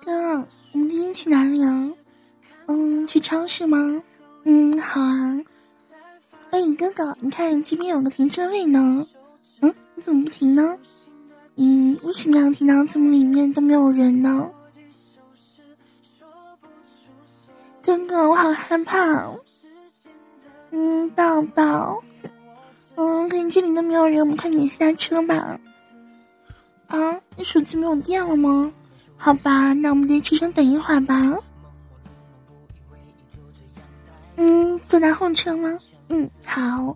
哥，我们今天去哪里啊？去超市吗？好啊。哎，哥哥，你看这边有个停车位呢。你怎么不停呢？为什么要停呢？怎么里面都没有人呢？哥哥，我好害怕。抱抱。看这里都没有人，我们快点下车吧。啊，你手机没有电了吗？好吧，那我们在车上等一会儿吧。坐到后车吗？好。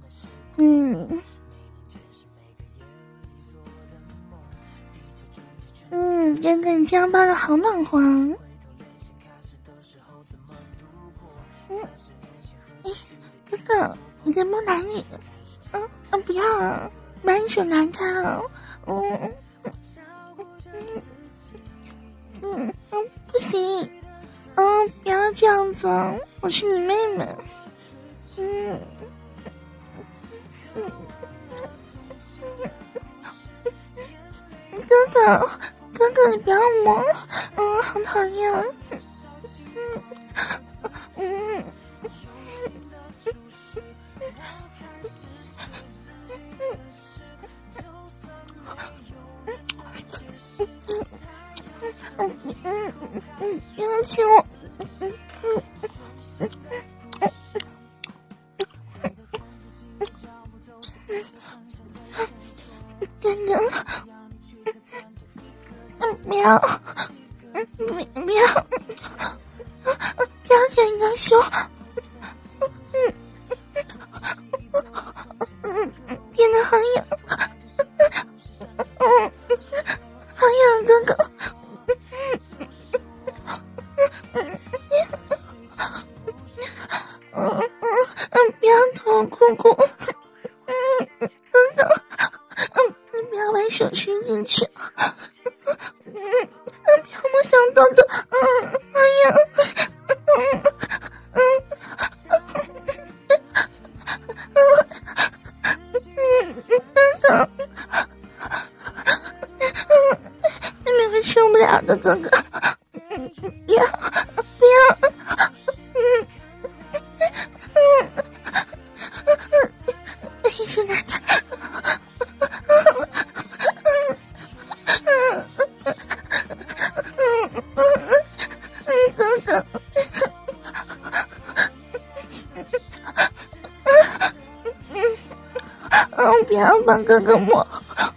哥哥，你这样抱的好暖和。哥哥，你在摸哪里？不要啊，把你手拿开啊。不行。不要这样子，我是你妹妹。哥哥，你不要摸。好讨厌。不要亲我。哥哥，不要，不要舔你的胸。舔的好痒。好痒，哥哥。不要脱裤裤。哥哥，你不要把手伸进去。不要摸小豆豆。好痒。哥哥，妹妹会受不了的，哥哥。不要。手拿开。哥哥，不要帮哥哥摸。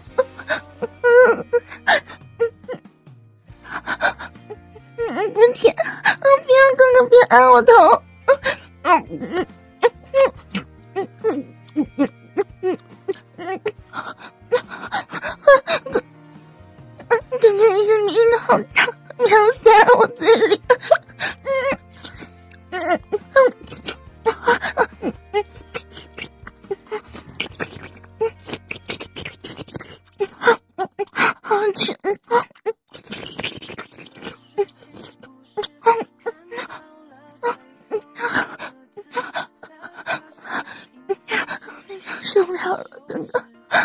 不舔。不要，哥哥别按我头。哥哥，你的鼻子好大，不要塞我嘴里。好吃。受不了了，哥哥。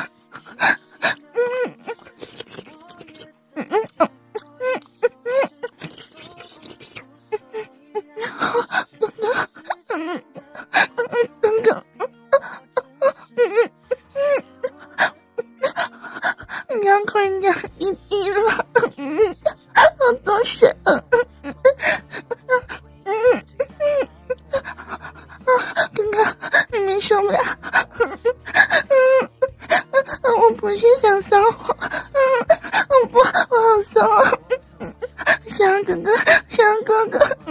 你不要抠人家鼻涕了。好多水。哥哥，你们受不了。我不是想撒谎。我好骚。想哥哥。